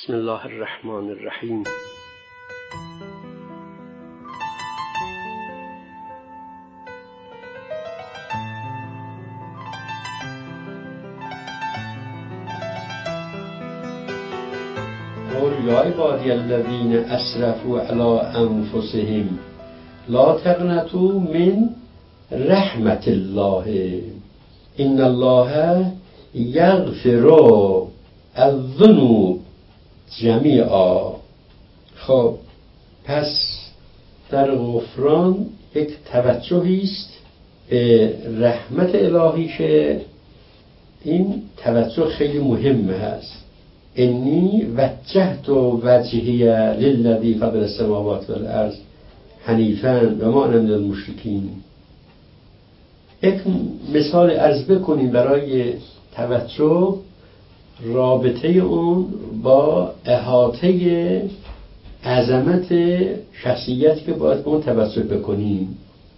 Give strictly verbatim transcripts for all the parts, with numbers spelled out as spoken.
بسم الله الرحمن الرحیم. قل یا عبادی الذین اسرفوا علی انفسهم لا تقنطوا من رحمت الله ان الله یغفر الذنوب جمیعا. خب پس در غفران یک توجهی است به رحمت الهی که این توجه خیلی مهم هست. انی وجهت وجهی للذی فطر السماوات والارض حنیفا و ما انا من المشرکین. یک مثال عرض بکنیم برای توجه، رابطه اون با احاطه عظمت شخصیتی که باید به اون توجه بکنیم.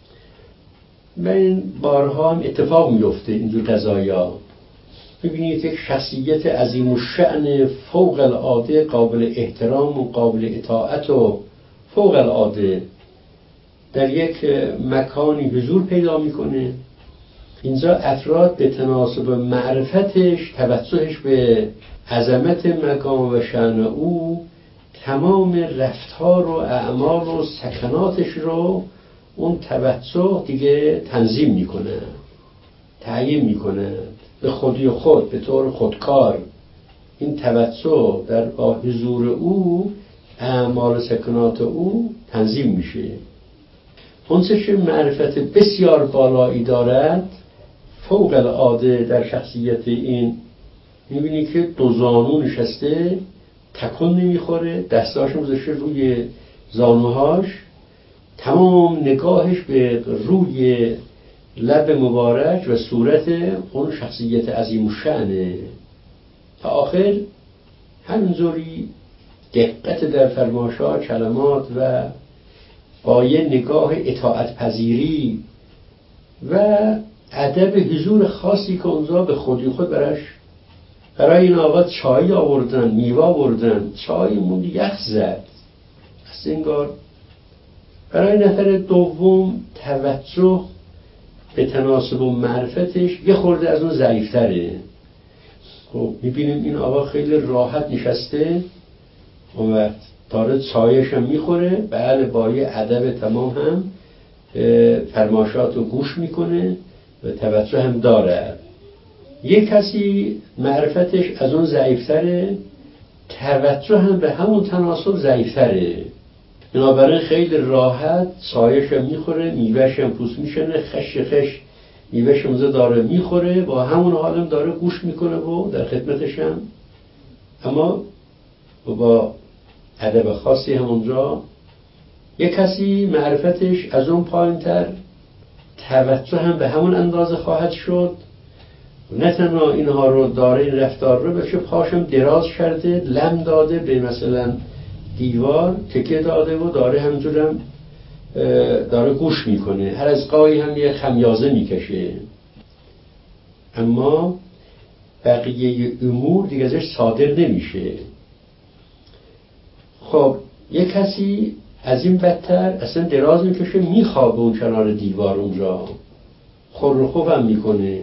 و این بارها هم اتفاق میفته اینجور قضایا. ببینید یک شخصیت عظیم الشأن فوق العاده، قابل احترام و قابل اطاعت و فوق العاده در یک مکانی حضور پیدا میکنه. اینجا افراد به تناسب معرفتش، توجهش به عظمت مقام و شأن او، تمام رفتار و اعمال و سکناتش رو اون توجه دیگه تنظیم میکنه، تعیین میکنه به خودی خود، به طور خودکار. این توجه در با حضور او، اعمال و سکنات او تنظیم میشه. اونچه معرفت بسیار بالایی دارد، فوق العاده در شخصیت این، میبینی که دو زانو نشسته، تکون نمیخوره، دستاش گذاشته روی زانوهاش، تمام نگاهش به روی لب مبارک و صورت اون شخصیت عظیم الشأنه. تا آخر همینجوری دقت در فرمایشات، کلمات و با یه نگاه اطاعت پذیری و ادب حضور خاصی که اونجا به خودی خود براش برای این آقا چای آوردن، میوه آوردن، چای موند یخ زد. از انگار برای نفر دوم توجه به تناسب و معرفتش یه خورده از اون ضعیفتره. خب میبینیم این آقا خیلی راحت نشسته، اون وقت داره چایش هم میخوره، بله با یه ادب تمام هم فرمایشات رو گوش میکنه و توجه هم داره. یک کسی معرفتش از اون ضعیفتره، توجه هم به همون تناسب ضعیفتره. بنابراین خیلی راحت چایش هم میخوره، میوهش هم پوست میشنه، خش خش میوهش هم داره میخوره، با همون حال هم داره گوش میکنه و در خدمتش هم، اما با ادب خاصی هم اونجا. یک کسی معرفتش از اون پایین تر، توجه هم به همون اندازه خواهد شد، نه تنها اینها رو داره، این رفتار رو بشه پاشم دراز کرده، لم داده به مثلا دیوار، تکه داده و داره همجورم داره گوش میکنه، هر از قایی هم یه خمیازه میکشه، اما بقیه امور دیگه ازش صادر نمیشه. خب یک کسی از این بدتر اصلا دراز میکشه، میخوابه اون کنار دیوار اونجا، خور و خوب هم میکنه،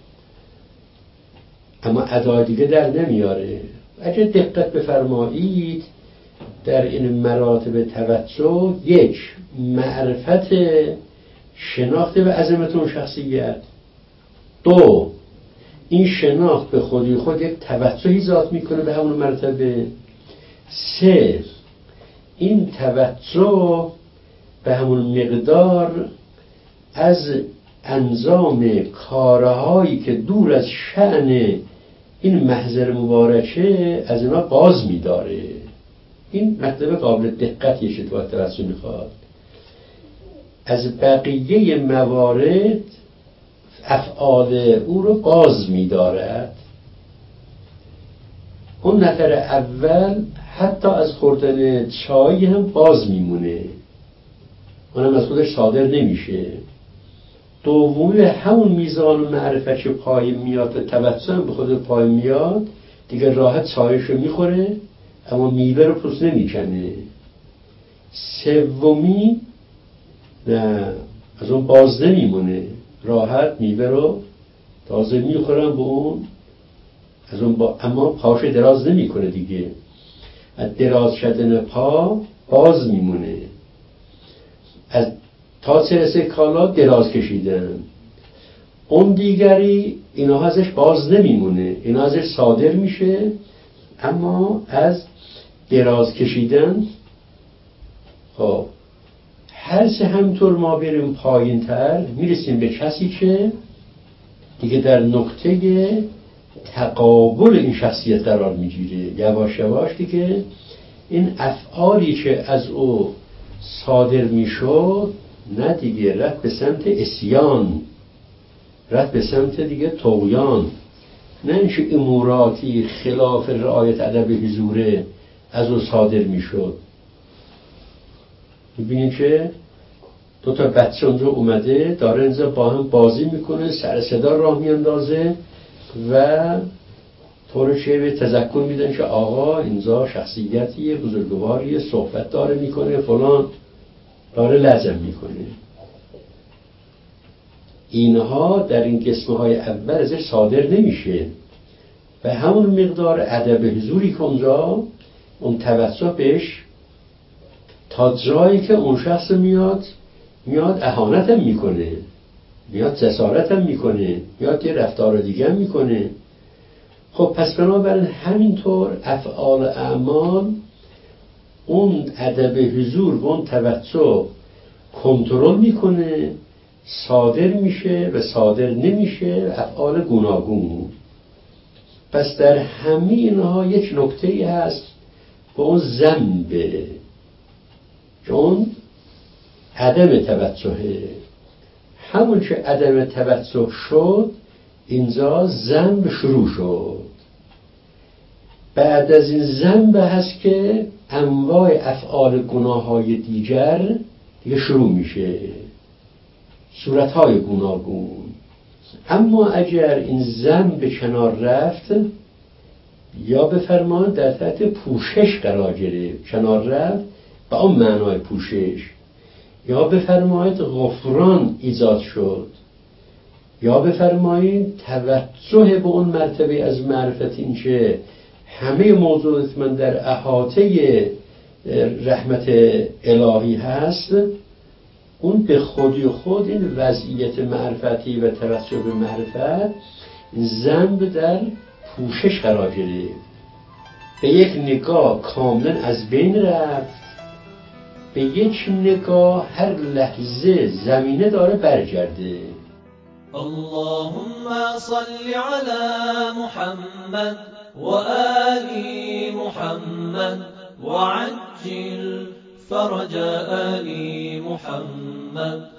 اما ادای دیگه در نمیاره. اگه دقت بفرمایید در این مراتب توجه، یک معرفت شناخت به عظمت اون شخصیت، دو این شناخت به خودی خود یک توجهی ذات میکنه به همون مرتبه، سه این توجه به همون مقدار از انجام کارهایی که دور از شأن این محضر مبارکه از اینا باز می‌داره. این مطلب قابل دقتیه که تو توجه میخواد. از بقیه موارد افعال او رو باز می‌دارد. اون نفر اول حتی از خوردن چای هم باز میمونه، اونم از خودش صادر نمیشه. دومی همون میزان و معرفت که پای میاد و توجه به خود پای میاد، دیگه راحت چایش رو میخوره، اما میوه رو پوست نمیکنه. سومی نه، از اون باز نمیمونه، راحت میوه رو تازه میخورم به اون از اون با... اما پاش دراز نمیکنه دیگه، از دراز شدن پا باز میمونه. از تا سرسه کالا دراز کشیدن، اون دیگری اینا ازش باز نمیمونه، اینا ازش صادر میشه، اما از دراز کشیدن. خب هر سه همطور ما بریم پایین تر میرسیم به کسی که دیگه در نقطه تقابل این شخصیت قرار میگیره. یواش یواش دیگه این افعالی که از او صادر میشد نه دیگه، رفت به سمت عصیان، رفت به سمت دیگه طغیان، نه اینکه اموراتی خلاف رعایت ادب حضوره از او صادر میشد. میبینید که دو تا بچه اونجا اومده داره اینجا با هم بازی میکنه، سر صدا راه میاندازه و طور چه به تذکر میدن که آقا اینجا شخصیتیه بزرگواریه، صحبت داره میکنه فلان، داره لازم میکنه. اینها در این قسمه های اول ازش صادر نمیشه و همون مقدار ادب حضوری که اونجا اون توسط بهش تا جایی که اون شخص میاد میاد اهانتم میکنه، میاد جسارتم میکنه، میاد یه رفتار دیگه هم میکنه. خب پس بنابراین همینطور افعال اعمال اون ادب حضور و اون توسط کنترل میکنه، صادر میشه و صادر نمیشه افعال گوناگون. پس در همه اینها یک نکته‌ای هست به اون ذنبه که اون عدم توجهه. همون که عدم توجه شد اینجا ذنب شروع شد. بعد از این ذنب هست که انواع افعال گناه‌های دیگر دیگه شروع میشه، صورت‌های گوناگون. اما اگر این ذنب کنار رفت یا بفرمایید در تحت پوشش قرار گرفت، کنار رفت با اون معنای پوشش، یا بفرمایید غفران ایجاد شد، یا بفرمایید توجه به اون مرتبه از معرفت این که همه موضوعات من در احاطه رحمت الهی هست، اون به خودی خود این وضعیت معرفتی و توجه به معرفت ذنب در پوشش قرار گرفت، به یک نگاه کاملا از بین رفت، به یک نگاه هر لحظه زمینه داره برگرده. اللهم صل على محمد وآل محمد وعجل فرج آل محمد